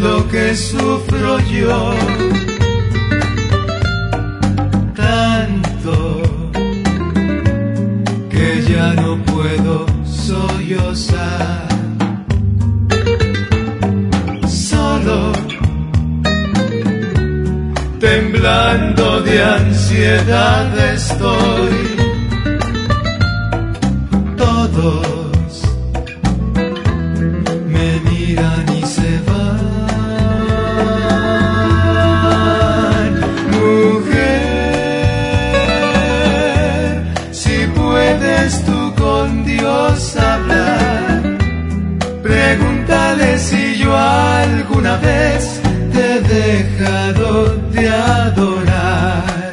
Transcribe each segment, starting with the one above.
lo que sufro yo. Tanto que ya no puedo sollozar. Solo temblando de ansiedad estoy. Todos me miran y se van. Mujer, si puedes tú con Dios hablar, pregúntale si yo alguna vez te he dejado de adorar.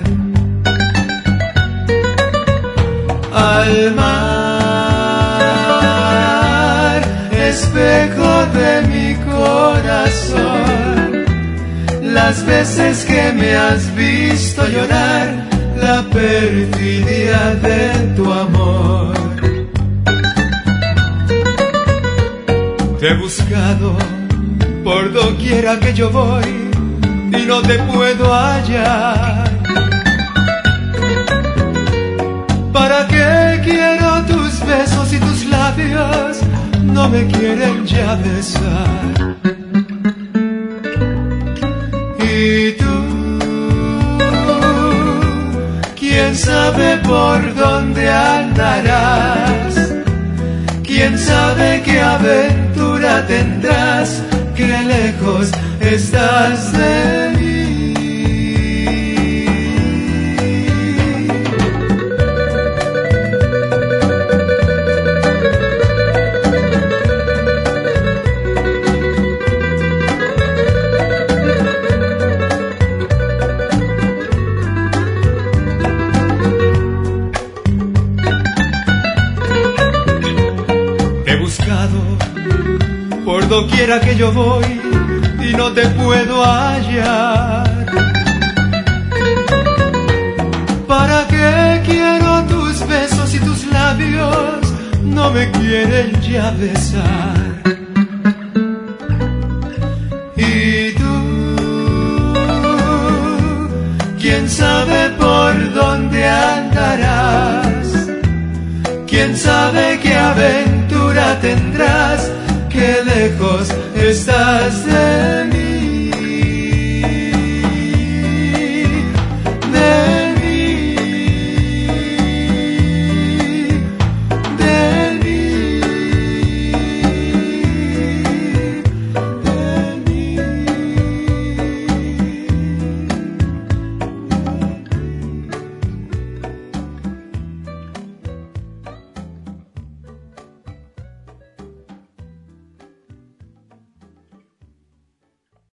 Al mar, espejo de mi corazón, las veces que me has visto llorar, la perfidia de tu amor. Te he buscado por doquiera que yo voy y no te puedo hallar. ¿Para qué quiero tus besos y tus labios no me quieren ya besar? Y tú, quién sabe por dónde andarás, quién sabe qué aventura tendrás, qué lejos estás de mí. Por doquiera que yo voy y no te puedo hallar. ¿Para qué quiero tus besos y tus labios no me quieren ya besar? Y tú, quién sabe por dónde andarás, quién sabe qué aventura tendrás, qué lejos estás de